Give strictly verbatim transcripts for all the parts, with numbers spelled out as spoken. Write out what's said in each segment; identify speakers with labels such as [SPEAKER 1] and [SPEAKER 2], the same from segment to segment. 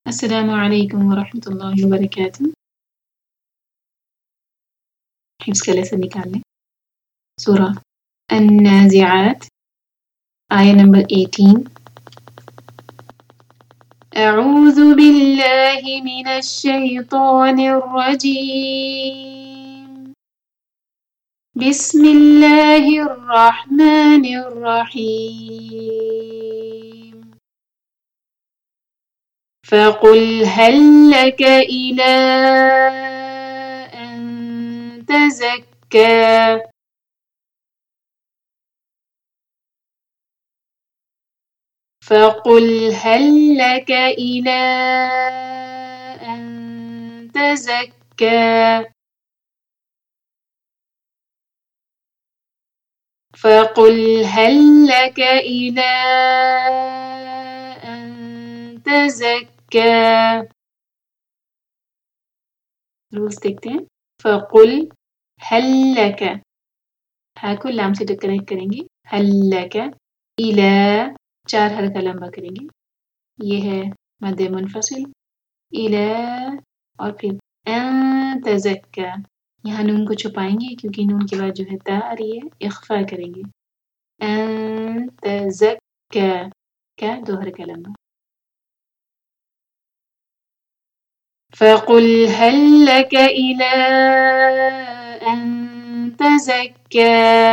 [SPEAKER 1] अस्सलामु अलैकुम वरहमतुल्लाहि वबरकातुह। हिफ्ज़ का लेसन निकाल लें। सूरा अन्नाज़िआत आया नंबर अठारह। अऊज़ु बिल्लाहि मिनश शैतानिर रजीम। बिस्मिल्लाहिर रहमानिर रहीम। फ़क़ुल हल लक इला अन तज़क्का। फ़क़ुल हल लक इला अन तज़क्का। फ़क़ुल हल लक इला अन तज़क्का। रूल्स देखते हैं। फ़क़ुल हल लक, हा को लाम से कनेक्ट करेंगे। हल लक इला, चार हरका लंबा करेंगे। ये है मद मुनफ़सिल। इला और फिर अन तज़क्का, यहाँ नून को छुपाएंगे क्योंकि नून के बाद जो है ता आ रही है, इख्फ़ा करेंगे। अन तज़क्का, का दो हरका लंबा। फ़क़ुल हल लक इला अन तज़क्का।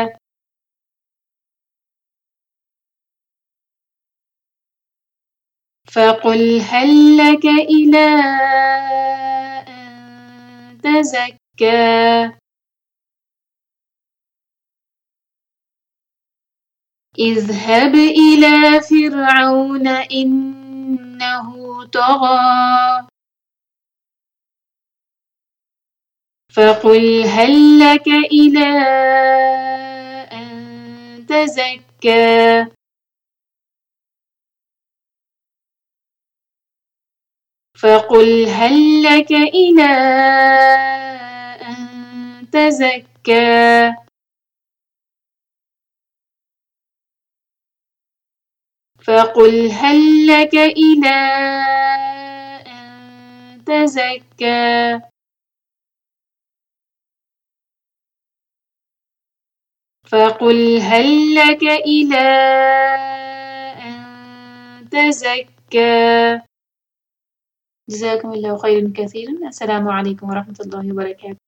[SPEAKER 1] फ़क़ुल हल लक इला अन तज़क्का। इज़हब इला फ़िरऔन इन्नहु तग़ा। फ़क़ुल हल लक इला अन तज़क्का। फ़क़ुल हल लक इला अन तज़क्का। फ़क़ुल हल लक इला अन तज़क्का। फ़क़ुल हल लक इला अन तज़क्का। जज़ाकुमुल्लाहु खैरन कसीरन। अस्सलामु अलैकुम वरहमतुल्लाहि वबरकातुह।